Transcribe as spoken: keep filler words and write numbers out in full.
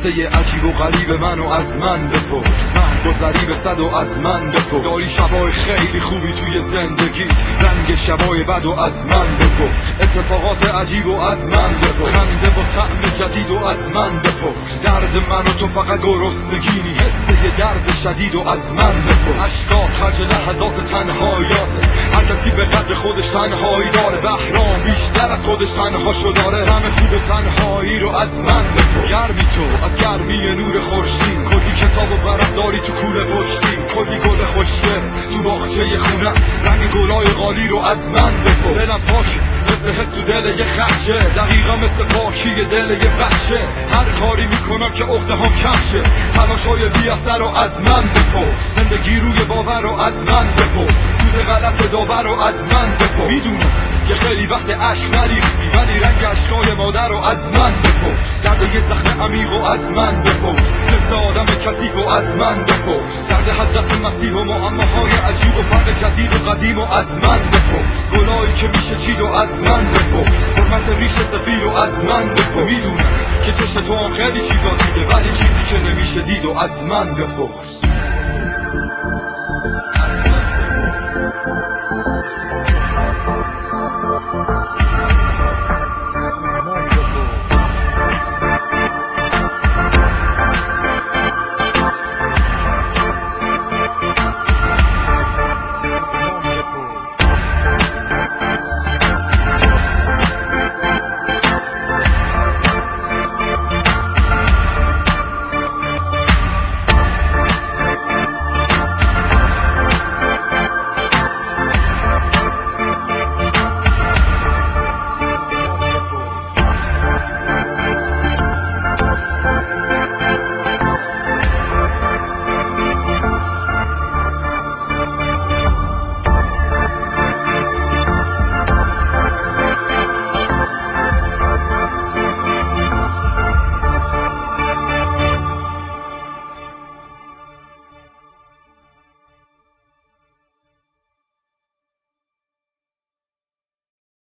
قصه عجیب و غریب منو از من بپرس، من گذری به صد و از من بپرس. داری شبای خیلی خوبی توی زندگیت، رنگ شبای بد و از من بپرس. اتفاقات عجیب و از من بپرس، خنده با طعم جدید و از من بپرس. درد منو تو فقط گرسنگینی، حس یه درد شدید و از من بپرس. اشکات خرج لحظات تنهاییاته، هر کسی به قدر خودش تنهایی داره. بهرام بیشتر از خودش تنهاشو داره، طعم خوب تنهایی رو از من بپرس. گرمی تو از گرمی نور خورشید، کلی کتاب و ورق داری تو کوله پشتی، کلی گل خوشگل تو باغچه خونه، رنگ گلای قالی رو از من بپرس. دلم پاکه مثل حس تو دل یه خرشه، دقیقا مثل پاکی دل یه بخشه. هر کاری میکنم که عقده هم کمشه، تلاشای بی اثر رو از من بپرس. زندگی روی باور رو از من بپرس، سود غلط داور رو از من بپرس. میدونم که خیلی وقت عشق نریختی، ولی رنگ عشقای مادر رو از من بپرس. درد یه زخم عمیق رو از من بپرس، حس آدم کثیف رو از من بپرس. درد حضرت مسیح و معماهای عجیب و فرق جدید و قدیم و از من بپرس. گلایی که میشه چید و از من بپرس، حرمت ریش سفید و از من بپرس. میدونم که چشم تو هم خیلی چیزا دیده، ولی چیزی که نمیشه دید و از من بپرس.